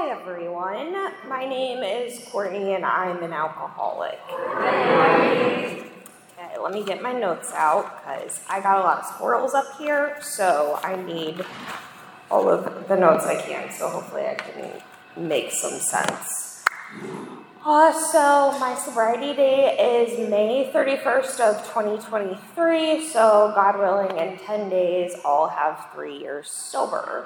Hi everyone, my name is Courtney and I'm an alcoholic. Okay, let me get my notes out because I got a lot of squirrels up here, so I need all of the notes I can, so hopefully I can make some sense. So my sobriety date is May 31st of 2023, so God willing in 10 days I'll have 3 years sober.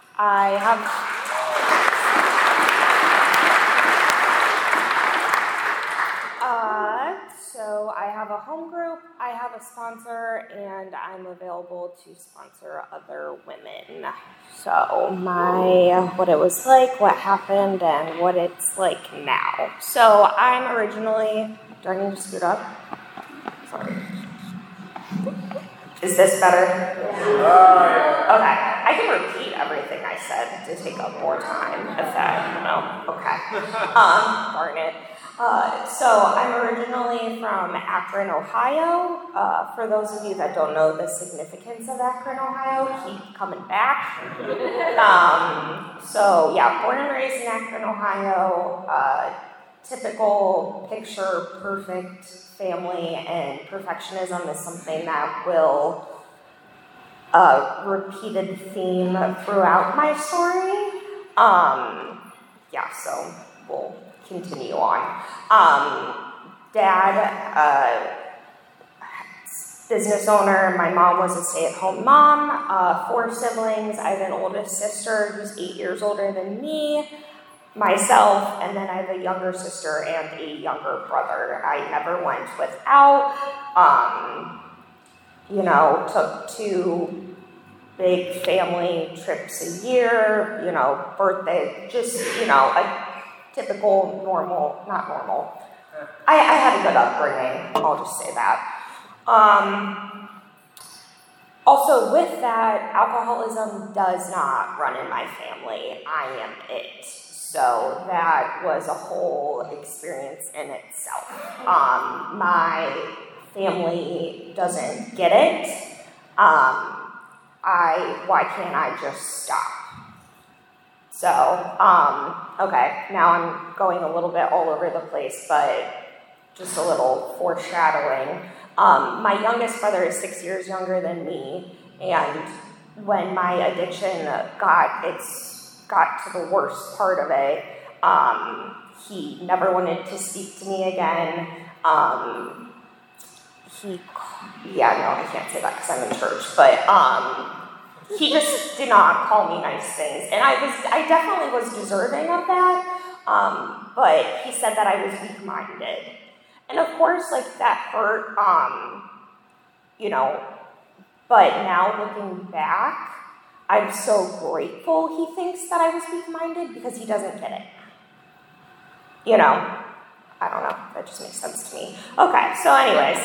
So I have a home group, I have a sponsor, and I'm available to sponsor other women. So what it was like, what happened, and what it's like now. So I'm originally, do I need to scoot up? Sorry. Is this better? Yeah. Okay. I can repeat everything I said to take up more time if that, okay. Darn it. So I'm originally from Akron, Ohio. For those of you that don't know the significance of Akron, Ohio, keep coming back. Born and raised in Akron, Ohio. Typical picture perfect family, and perfectionism is something that will repeated theme throughout my story. So we'll continue on. Dad, business owner. My mom was a stay-at-home mom. 4 siblings. I have an oldest sister who's 8 years older than me. Myself, and then I have a younger sister and a younger brother. I never went without. Took 2 big family trips a year, birthday, just, a typical not normal. I had a good upbringing, I'll just say that. Also, with that, alcoholism does not run in my family. I am it. So that was a whole experience in itself. My family doesn't get it. Why can't I just stop? So, okay, now I'm going a little bit all over the place, but just a little foreshadowing. My youngest brother is 6 years younger than me, and when my addiction got to the worst part of it, he never wanted to speak to me again. I can't say that because I'm in church, but he just did not call me nice things, and I definitely was deserving of that, but he said that I was weak-minded, and of course, that hurt, but now looking back, I'm so grateful he thinks that I was weak-minded because he doesn't get it. I don't know, that just makes sense to me. Okay, so anyways,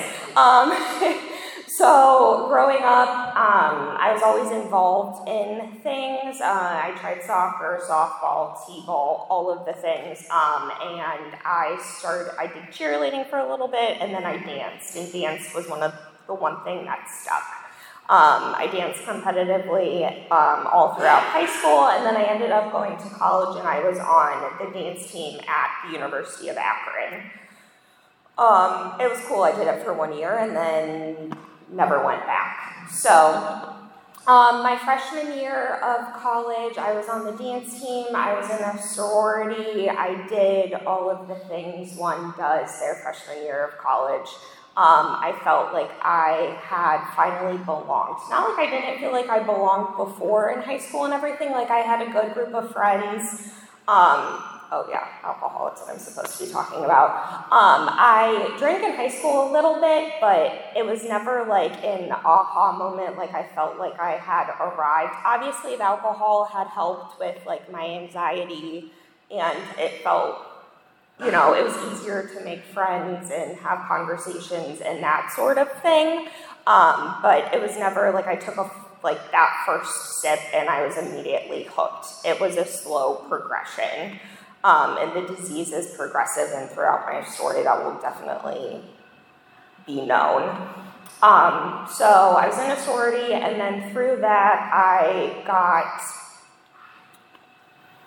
so growing up, I was always involved in things. I tried soccer, softball, t-ball, all of the things, and I did cheerleading for a little bit, and then I danced, and dance was the one thing that stuck. I danced competitively all throughout high school, and then I ended up going to college, and I was on the dance team at the University of Akron. It was cool. I did it for 1 year, and then never went back. So, my freshman year of college, I was on the dance team. I was in a sorority. I did all of the things one does their freshman year of college. I felt like I had finally belonged. Not like I didn't feel like I belonged before in high school and everything. I had a good group of friends. Alcohol, that's what I'm supposed to be talking about. I drank in high school a little bit, but it was never an aha moment, I felt like I had arrived. Obviously, the alcohol had helped with my anxiety, and it felt, it was easier to make friends and have conversations and that sort of thing. But it was never I took that first sip and I was immediately hooked. It was a slow progression. And the disease is progressive, and throughout my story that will definitely be known. So I was in a sorority, and then through that I got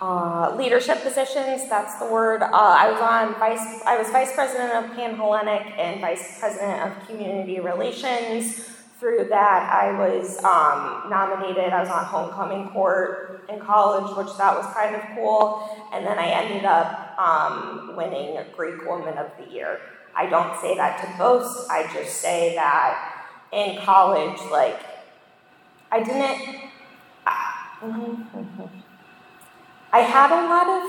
leadership positions, that's the word. I was vice president of Pan-Hellenic and vice president of community relations. Through that, I was nominated. I was on homecoming court in college, which that was kind of cool. And then I ended up winning Greek Woman of the Year. I don't say that to boast. I just say that in college, like, I had a lot of,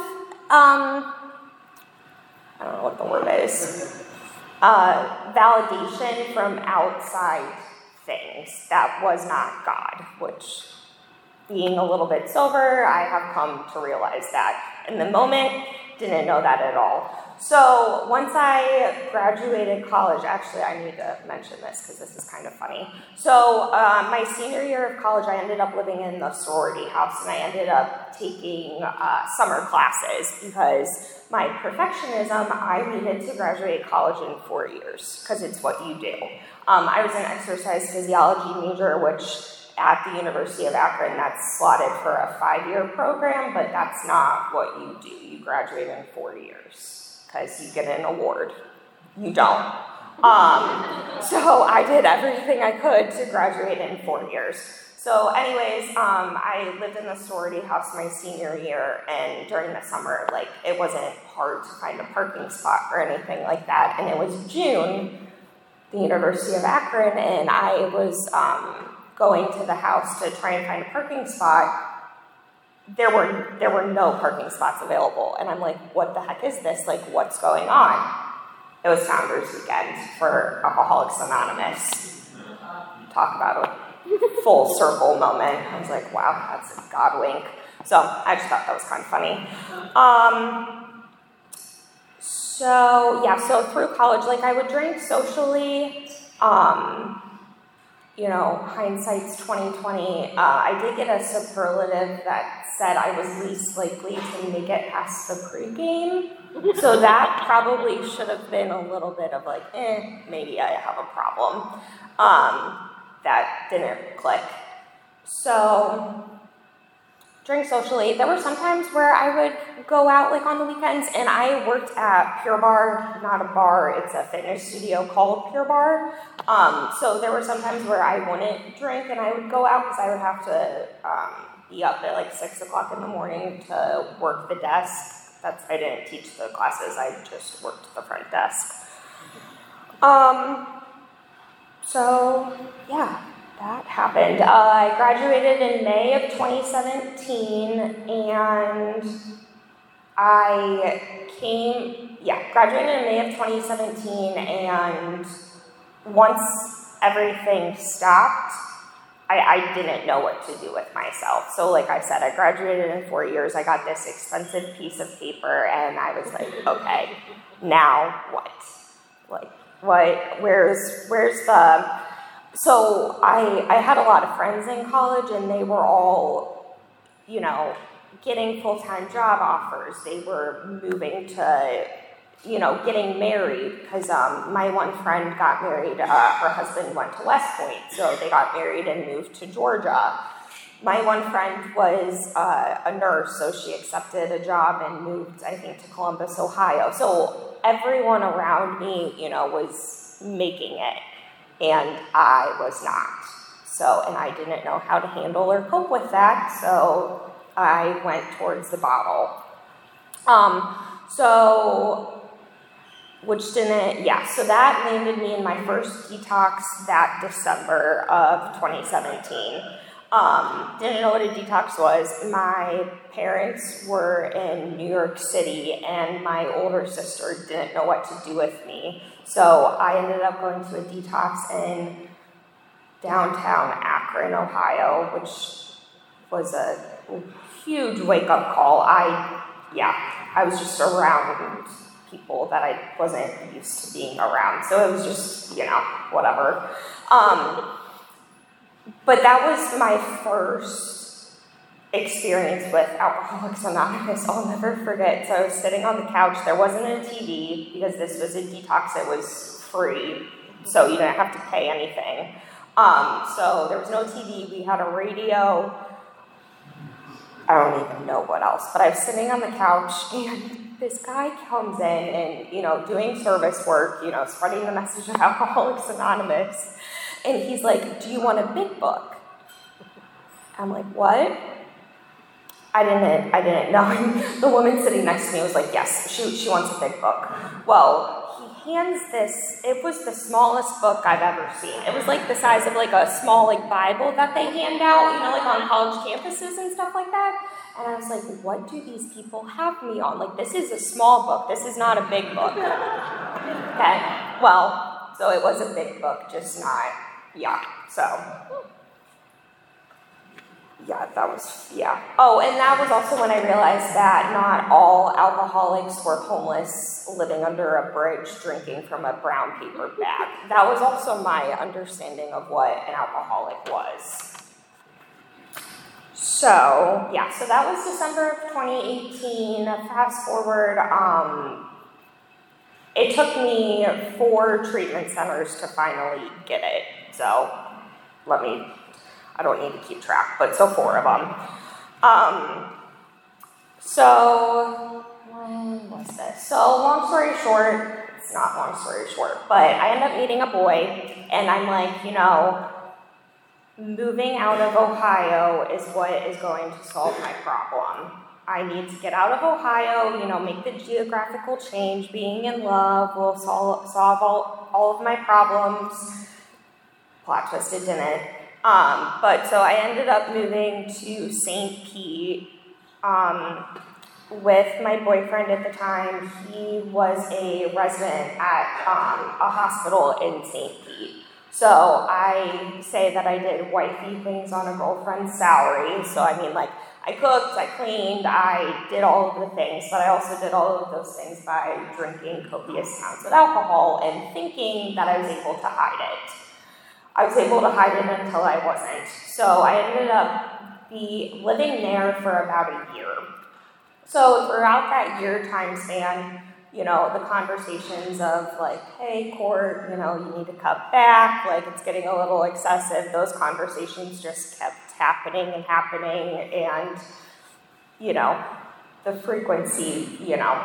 I don't know what the word is, validation from outside things that was not God, which, being a little bit sober, I have come to realize that. In the moment, didn't know that at all. So once I graduated college, actually I need to mention this because this is kind of funny. So my senior year of college, I ended up living in the sorority house, and I ended up taking summer classes because my perfectionism, I needed to graduate college in 4 years because it's what you do. I was an exercise physiology major, which at the University of Akron, that's slotted for a 5-year program, but that's not what you do. You graduate in 4 years because you get an award. You don't. So I did everything I could to graduate in 4 years. So anyways, I lived in the sorority house my senior year, and during the summer, like, it wasn't hard to find a parking spot or anything like that, and it was June, the University of Akron, and I was going to the house to try and find a parking spot. There were no parking spots available, and I'm like, what the heck is this? Like, what's going on? It was Founders Weekend for Alcoholics Anonymous. Talk about a full circle moment. I was like, wow, that's a God wink. So I just thought that was kind of funny. So through college, like, I would drink socially. You know, hindsight's 20/20. I did get a superlative that said I was least likely to make it past the pregame. So that probably should have been a little bit of like, maybe I have a problem. That didn't click. So, drink socially. There were some times where I would go out like on the weekends, and I worked at Pure Barre, not a bar, it's a fitness studio called Pure Barre. So there were some times where I wouldn't drink and I would go out because I would have to be up at like 6 o'clock in the morning to work the desk. I didn't teach the classes, I just worked the front desk. So yeah, that happened. I graduated in May of 2017, and graduated in May of 2017, and once everything stopped, I didn't know what to do with myself. So like I said, I graduated in 4 years, I got this expensive piece of paper, and I was like, okay, now what? Like, where's the... So I had a lot of friends in college, and they were all, you know, getting full-time job offers. They were moving to, you know, getting married, because my one friend got married, her husband went to West Point, so they got married and moved to Georgia. My one friend was a nurse, so she accepted a job and moved, I think, to Columbus, Ohio. So everyone around me, you know, was making it, and I was not. So, and I didn't know how to handle or cope with that, so I went towards the bottle. So that landed me in my first detox that December of 2017. Didn't know what a detox was. My parents were in New York City, and my older sister didn't know what to do with me. So I ended up going to a detox in downtown Akron, Ohio, which was a huge wake-up call. I was just around people that I wasn't used to being around. So it was just, you know, whatever. But that was my first experience with Alcoholics Anonymous. I'll never forget. So I was sitting on the couch. There wasn't a TV because this was a detox. It was free, so you didn't have to pay anything. So there was no TV. We had a radio. I don't even know what else, but I was sitting on the couch and this guy comes in and, doing service work, spreading the message of Alcoholics Anonymous. And he's like, do you want a big book? I'm like, what? I didn't know. The woman sitting next to me was like, yes, she wants a big book. Well, he hands this, it was the smallest book I've ever seen. It was like the size of like a small like Bible that they hand out, like on college campuses and stuff like that. And I was like, what do these people have me on? Like, this is a small book. This is not a big book. Okay, well, so it was a big book, just not, Oh, and that was also when I realized that not all alcoholics were homeless, living under a bridge, drinking from a brown paper bag. That was also my understanding of what an alcoholic was. So that was December of 2018. Fast forward, it took me 4 treatment centers to finally get it. So I don't need to keep track, but so 4 of them. So when was this? So long story short, it's not long story short, but I end up meeting a boy, and I'm like, moving out of Ohio is what is going to solve my problem. I need to get out of Ohio, make the geographical change. Being in love will solve all of my problems. Plot twist, it didn't. But so I ended up moving to St. Pete with my boyfriend at the time. He was a resident at a hospital in St. Pete. So I say that I did wifey things on a girlfriend's salary. So I cooked, I cleaned, I did all of the things, but I also did all of those things by drinking copious amounts of alcohol and thinking that I was able to hide it. I was able to hide it until I wasn't. So I ended up living there for about a year. So throughout that year time span, the conversations of like, hey, Court, you need to cut back, like it's getting a little excessive, those conversations just kept happening, and, the frequency,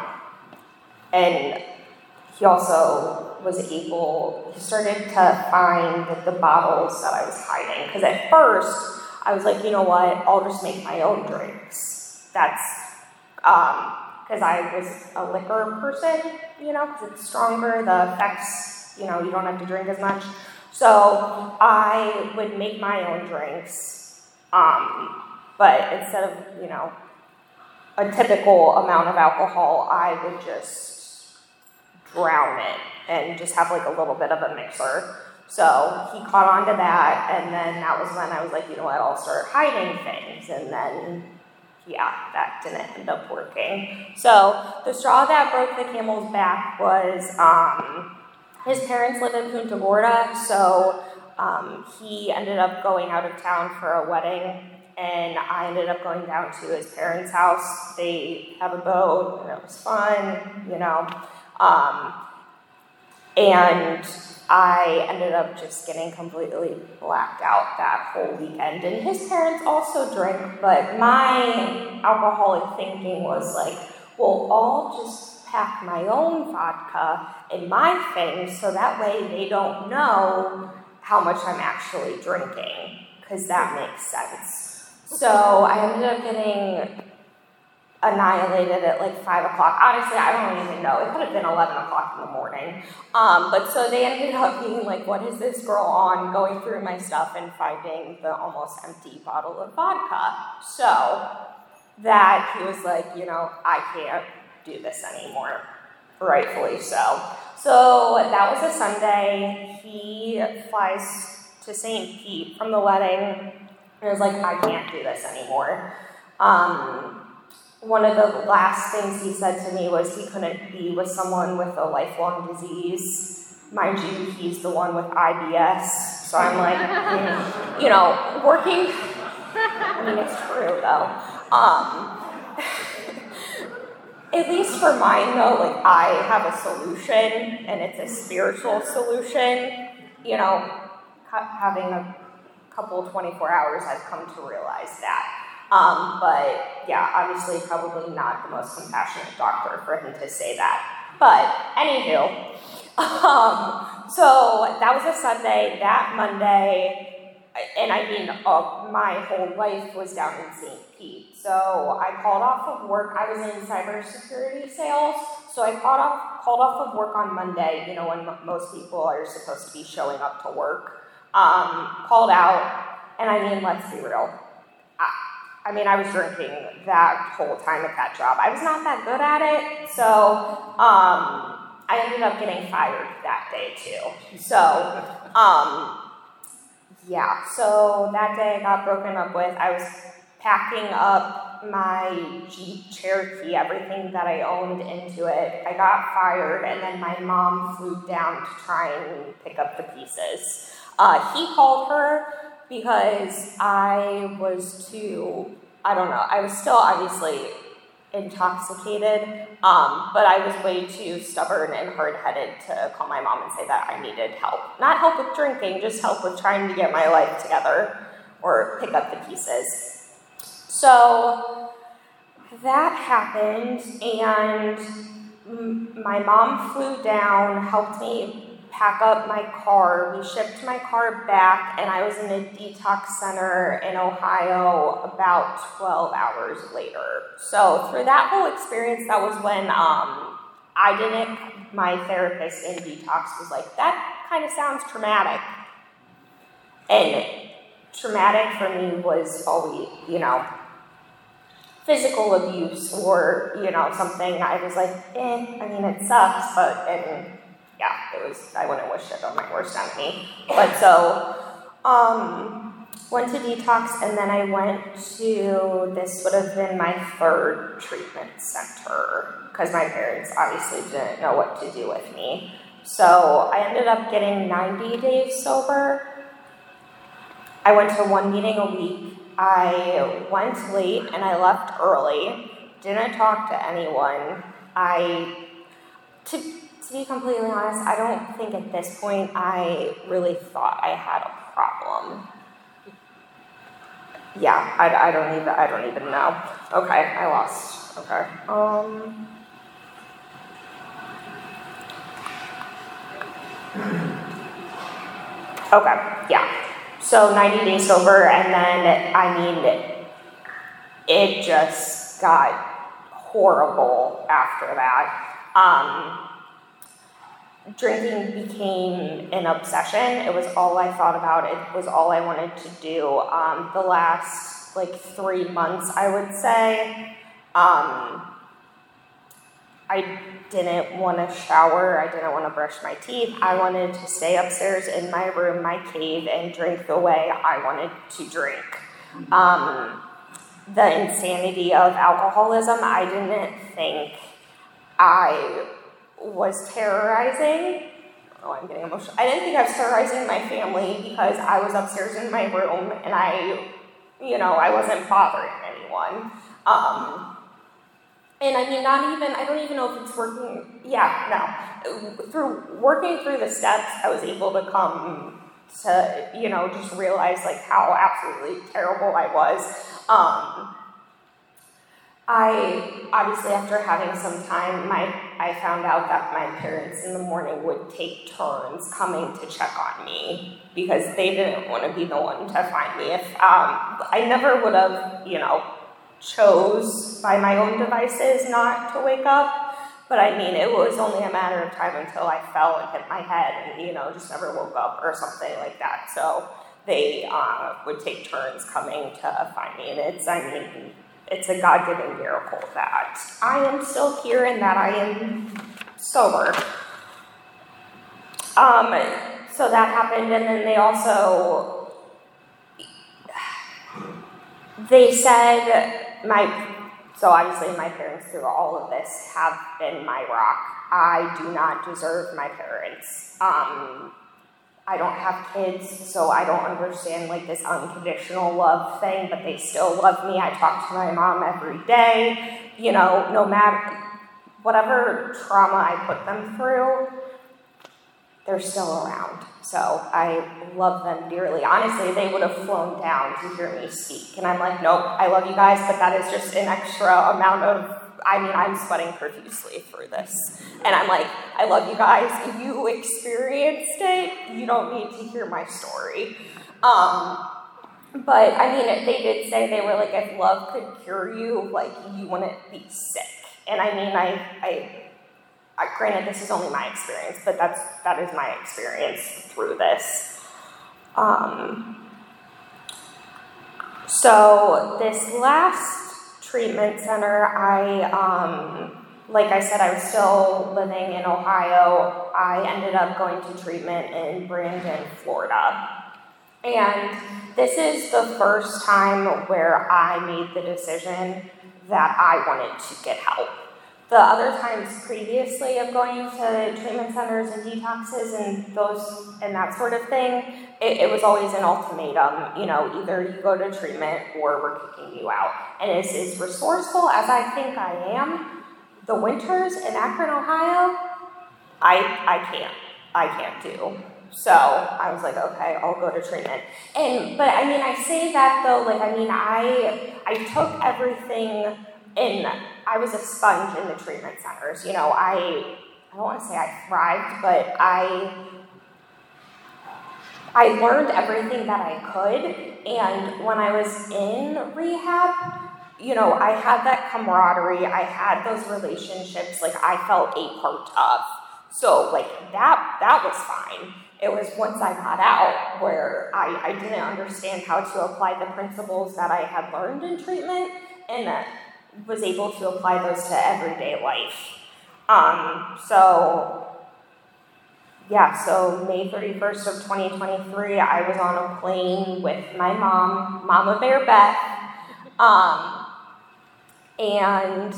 and he also he started to find the bottles that I was hiding, because at first, I was like, you know what, I'll just make my own drinks. That's, because I was a liquor person, because it's stronger, the effects, you don't have to drink as much. So I would make my own drinks, but instead of, a typical amount of alcohol, I would just drown it and just have like a little bit of a mixer. So he caught on to that, and then that was when I was like, you know what, I'll start hiding things, and then that didn't end up working. So the straw that broke the camel's back was his parents live in Punta Gorda, so he ended up going out of town for a wedding, and I ended up going down to his parents' house. They have a boat, and it was fun, and I ended up just getting completely blacked out that whole weekend. And his parents also drink, but my alcoholic thinking was like, well, I'll just pack my own vodka in my thing so that way they don't know how much I'm actually drinking, because that makes sense. So I ended up getting annihilated at like 5 o'clock. Honestly, I don't even know. It could have been 11 o'clock in the morning. But so they ended up being like, what is this girl on? Going through my stuff and finding the almost empty bottle of vodka. So that he was like, I can't do this anymore. Rightfully so. So that was a Sunday. He flies to St. Pete from the wedding and was like, I can't do this anymore. One of the last things he said to me was he couldn't be with someone with a lifelong disease. Mind you, he's the one with IBS. So I'm like, working. I mean, it's true though. At least for mine though, like I have a solution, and it's a spiritual solution. Having a couple 24 hours, I've come to realize that. But yeah, obviously probably not the most compassionate doctor for him to say that. But anywho, so that was a Sunday. That Monday, and I mean, my whole life was down in St. Pete. So I called off of work. I was in cybersecurity sales, so I called off of work on Monday, when most people are supposed to be showing up to work. Called out, and I mean, let's be real. I was drinking that whole time at that job. I was not that good at it, so I ended up getting fired that day too. So, yeah, so that day I got broken up with. I was packing up my Jeep Cherokee, everything that I owned into it. I got fired, and then my mom flew down to try and pick up the pieces. He called her because I was still obviously intoxicated, but I was way too stubborn and hard-headed to call my mom and say that I needed help. Not help with drinking, just help with trying to get my life together or pick up the pieces. So that happened, and my mom flew down, helped me pack up my car. We shipped my car back, and I was in a detox center in Ohio about 12 hours later. So through that whole experience, that was when my therapist in detox was like, that kind of sounds traumatic. And traumatic for me was always, physical abuse or, something. I was like, it sucks, but, I wouldn't wish it on my worst enemy. But so, went to detox, and then I went to, this would have been my third treatment center, because my parents obviously didn't know what to do with me. So I ended up getting 90 days sober. I went to one meeting a week. I went late and I left early. Didn't talk to anyone. To be completely honest, I don't think at this point I really thought I had a problem. Yeah, I don't even know. Okay, I lost. Okay. Okay, yeah. So 90 days sober, and then, it just got horrible after that. Drinking became an obsession. It was all I thought about. It was all I wanted to do. The last, 3 months, I would say, I didn't want to shower. I didn't want to brush my teeth. I wanted to stay upstairs in my room, my cave, and drink the way I wanted to drink. The insanity of alcoholism, I didn't think I was terrorizing. Oh, I'm getting emotional. I didn't think I was terrorizing my family because I was upstairs in my room and I wasn't bothering anyone. And I don't even know if it's working. Yeah, no. Through working through the steps, I was able to come to, just realize how absolutely terrible I was. Obviously after having some time, I found out that my parents in the morning would take turns coming to check on me because they didn't want to be the one to find me. If I never would have, chose by my own devices not to wake up, but it was only a matter of time until I fell and hit my head and, just never woke up or something like that. So they would take turns coming to find me, and it's a God-given miracle that I am still here and that I am sober. So that happened, and then they said, so obviously my parents through all of this have been my rock. I do not deserve my parents. I don't have kids, so I don't understand this unconditional love thing, but they still love me. I talk to my mom every day. No matter whatever trauma I put them through, they're still around. So I love them dearly. Honestly, they would have flown down to hear me speak. And I'm like, nope, I love you guys, but that is just an extra amount of, I'm sweating profusely through this. And I'm like, I love you guys. You experienced it. You don't need to hear my story. But they did say, they were like, if love could cure you, like, you wouldn't be sick. And I granted, this is only my experience, but that is my experience through this. So this last treatment center, like I said, I was still living in Ohio. I ended up going to treatment in Brandon, Florida. And this is the first time where I made the decision that I wanted to get help. The other times previously of going to treatment centers and detoxes and that sort of thing, it was always an ultimatum. Either you go to treatment or we're kicking you out. And as resourceful as I think I am, the winters in Akron, Ohio, I can't do. So I was like, okay, I'll go to treatment. But I say that though, I took everything in. I was a sponge in the treatment centers. I don't want to say I thrived, but I learned everything that I could. And when I was in rehab, I had that camaraderie. I had those relationships, I felt a part of. So, that was fine. It was once I got out where I didn't understand how to apply the principles that I had learned in treatment and was able to apply those to everyday life. So May 31st of 2023, I was on a plane with my mom, Mama Bear Beth, and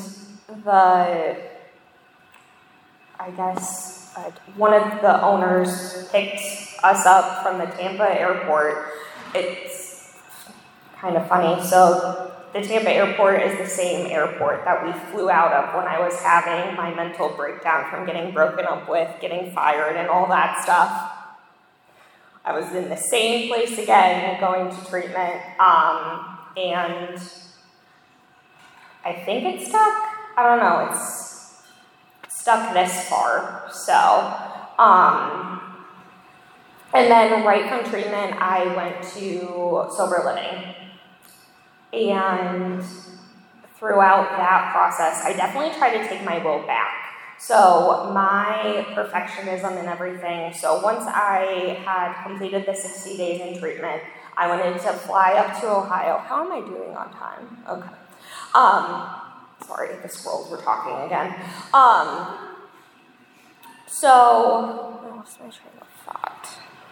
one of the owners picked us up from the Tampa airport. It's kind of funny. So the Tampa airport is the same airport that we flew out of when I was having my mental breakdown from getting broken up with, getting fired, and all that stuff. I was in the same place again, going to treatment, and I think it stuck. I don't know, it's stuck this far. So, and then right from treatment, I went to sober living. And throughout that process, I definitely tried to take my will back. So my perfectionism and everything, so once I had completed the 60 days in treatment, I wanted to fly up to Ohio. How am I doing on time? Okay. Sorry, the squirrels were talking again. I lost my train of thought.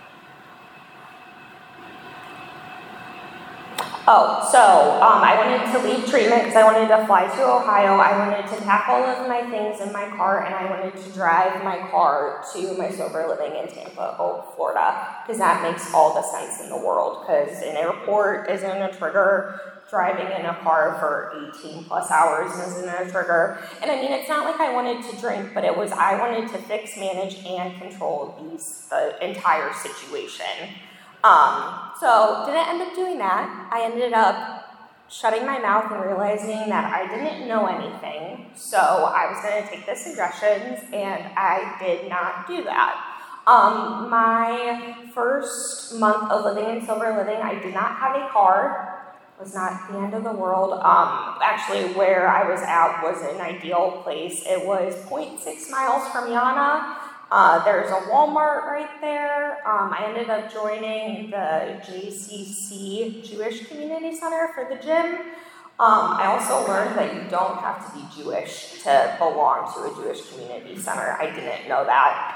I wanted to leave treatment because I wanted to fly to Ohio. I wanted to pack all of my things in my car, and I wanted to drive my car to my sober living in Tampa, Florida, because that makes all the sense in the world, because an airport isn't a trigger. Driving in a car for 18 plus hours isn't a trigger. And it's not like I wanted to drink, but I wanted to fix, manage, and control the entire situation. Didn't end up doing that. I ended up shutting my mouth and realizing that I didn't know anything. So I was going to take the suggestions, and I did not do that. My first month of living in sober living, I did not have a car. It was not the end of the world. Actually, where I was at was an ideal place. It was 0.6 miles from Yana. There's a Walmart right there. I ended up joining the JCC Jewish Community Center for the gym. I also learned that you don't have to be Jewish to belong to a Jewish community center. I didn't know that.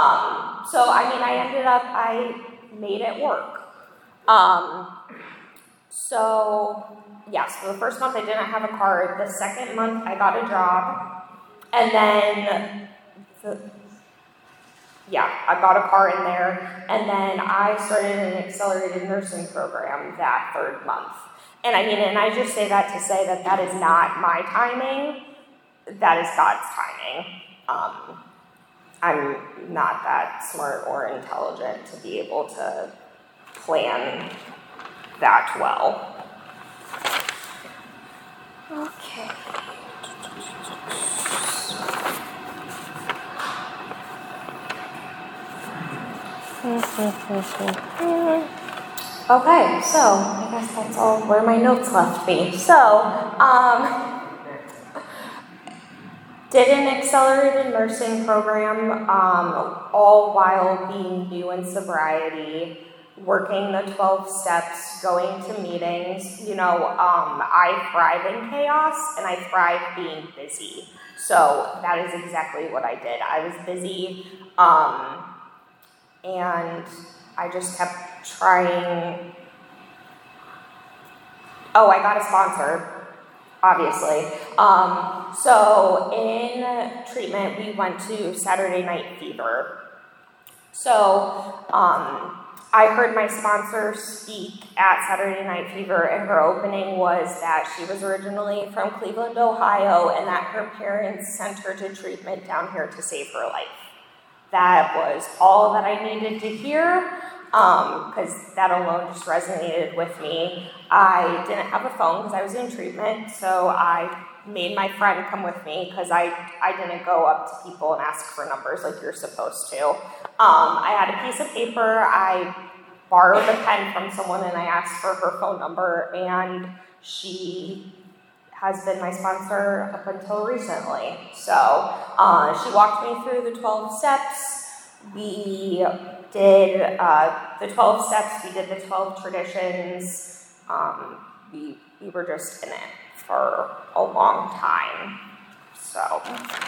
I made it work. So the first month I didn't have a car. The second month I got a job. And then I got a car in there, and then I started an accelerated nursing program that third month. And I just say that to say that is not my timing, that is God's timing. I'm not that smart or intelligent to be able to plan that well. Okay. Okay, so I guess that's all where my notes left me. So, did an accelerated nursing program, all while being new in sobriety, working the 12 steps, going to meetings. You know, I thrive in chaos and I thrive being busy. So that is exactly what I did. I was busy, and I just kept trying. Oh, I got a sponsor, obviously. So in treatment, we went to Saturday Night Fever. So I heard my sponsor speak at Saturday Night Fever, and her opening was that she was originally from Cleveland, Ohio, and that her parents sent her to treatment down here to save her life. That was all that I needed to hear, because that alone just resonated with me. I didn't have a phone because I was in treatment, so I made my friend come with me because I didn't go up to people and ask for numbers like you're supposed to. I had a piece of paper, I borrowed a pen from someone, and I asked for her phone number, and she has been my sponsor up until recently. So she walked me through the 12 steps. We did the 12 steps, we did the 12 traditions. We were just in it for a long time. So.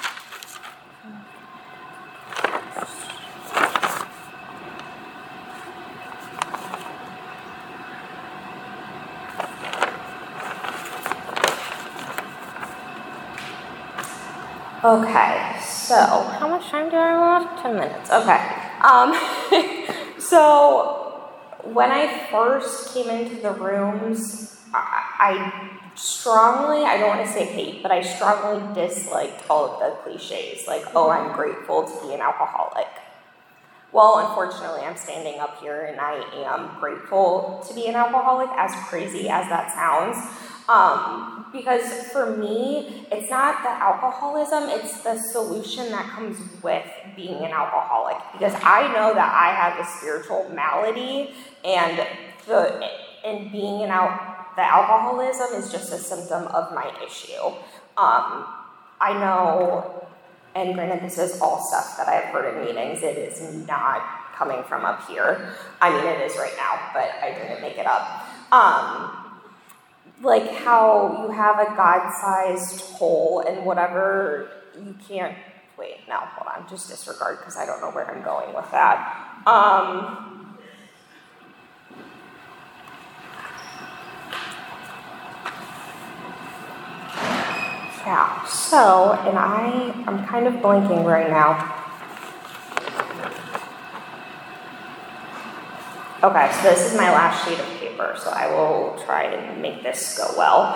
Okay, so how much time do I have? 10 minutes. Okay. So when I first came into the rooms, I strongly, I don't want to say hate, but I strongly disliked all of the cliches, like, oh, I'm grateful to be an alcoholic. Well, unfortunately, I'm standing up here and I am grateful to be an alcoholic, as crazy as that sounds. Because for me, it's not the alcoholism, it's the solution that comes with being an alcoholic. Because I know that I have a spiritual malady, and being the alcoholism is just a symptom of my issue. I know, and granted, this is all stuff that I've heard in meetings, it is not coming from up here. I mean, it is right now, but I didn't make it up. Like how you have a God-sized hole and whatever you can't, wait, no, hold on, just disregard because I don't know where I'm going with that. Yeah, so, and I'm kind of blanking right now. Okay, so this is my last sheet of paper, so I will try and make this go well.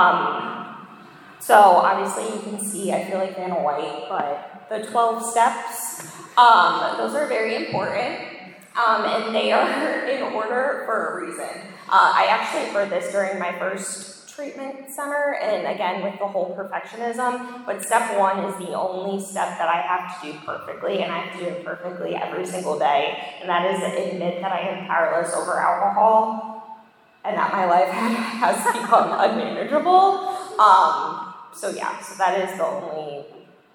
So obviously you can see, I feel like Vanna White, but the 12 steps, those are very important, and they are in order for a reason. I actually heard this during my first treatment center, and again with the whole perfectionism, but step 1 is the only step that I have to do perfectly, and I have to do it perfectly every single day, and that is admit that I am powerless over alcohol, and that my life has become unmanageable. So yeah, so that is the only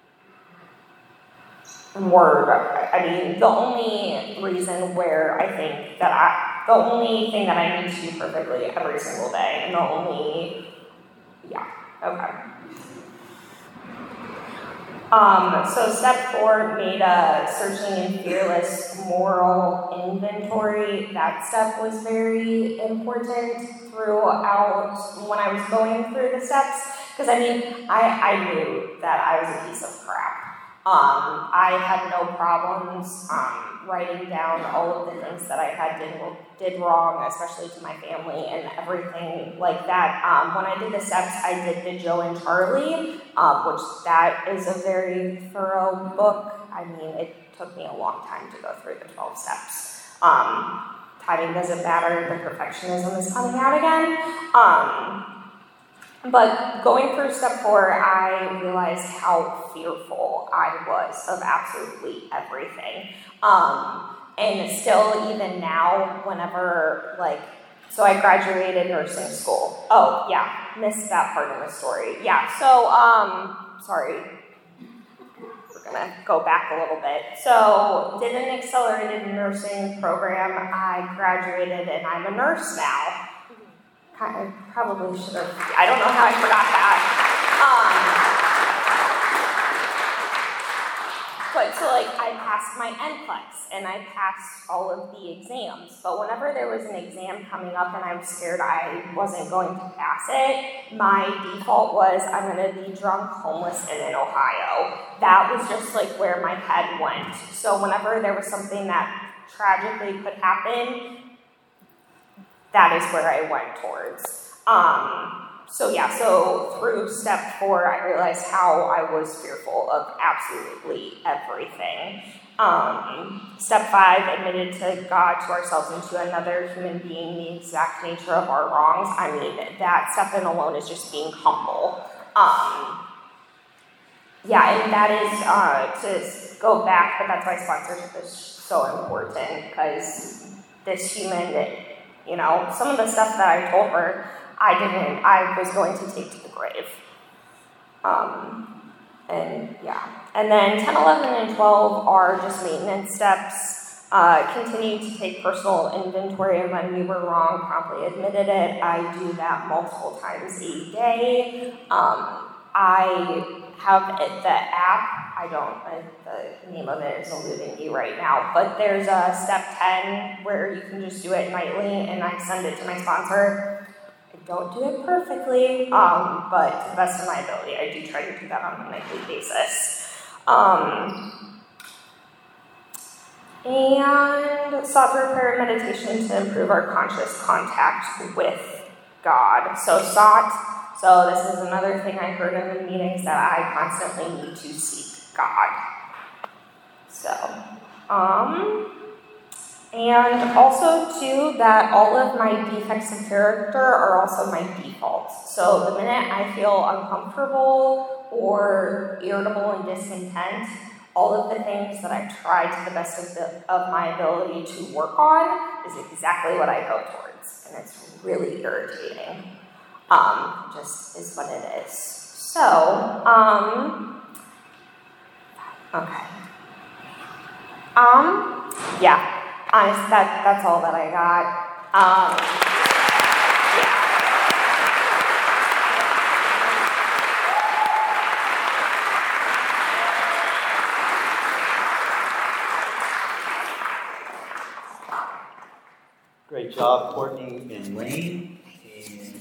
the only reason where I think that the only thing that I need to do perfectly every single day, and the only, yeah, okay. So step 4 made a searching and fearless moral inventory. That step was very important throughout when I was going through the steps, because I mean, I knew that I was a piece of crap. I had no problems writing down all of the things that I did wrong, especially to my family and everything like that. When I did the steps, I did the Joe and Charlie, which that is a very thorough book. I mean, it took me a long time to go through the 12 steps. Timing doesn't matter, the perfectionism is coming out again. But going through step 4, I realized how fearful I was of absolutely everything. And still, even now, whenever, so I graduated nursing school. Oh, yeah, missed that part of the story. Yeah, so, sorry. We're gonna go back a little bit. So, did an accelerated nursing program. I graduated and I'm a nurse now. I probably should have, I don't know how I forgot that. But so I passed my NCLEX and I passed all of the exams. But whenever there was an exam coming up and I was scared I wasn't going to pass it, my default was I'm going to be drunk, homeless, and in Ohio. That was just where my head went. So whenever there was something that tragically could happen, that is where I went towards. So through step 4, I realized how I was fearful of absolutely everything. Step 5, admitted to God, to ourselves, and to another human being the exact nature of our wrongs. I mean, that step in alone is just being humble. And that is to go back, but that's why sponsorship is so important, because this human, some of the stuff that I told her, I was going to take to the grave. And then 10, 11, and 12 are just maintenance steps. Continue to take personal inventory of when we were wrong, promptly admitted it. I do that multiple times a day. I have the app. The name of it is eluding me right now, but there's a step 10 where you can just do it nightly, and I send it to my sponsor. I don't do it perfectly, but to the best of my ability, I do try to do that on a nightly basis. And sought through prayer and meditation to improve our conscious contact with God. So this is another thing I heard in the meetings, that I constantly need to seek God. So, and also too, that all of my defects of character are also my defaults. So the minute I feel uncomfortable or irritable and discontent, all of the things that I try to the best of my ability to work on is exactly what I go towards. And it's really irritating. Just is what it is. So, okay. Honestly, that's all that I got. Great job, Courtney and Lane. And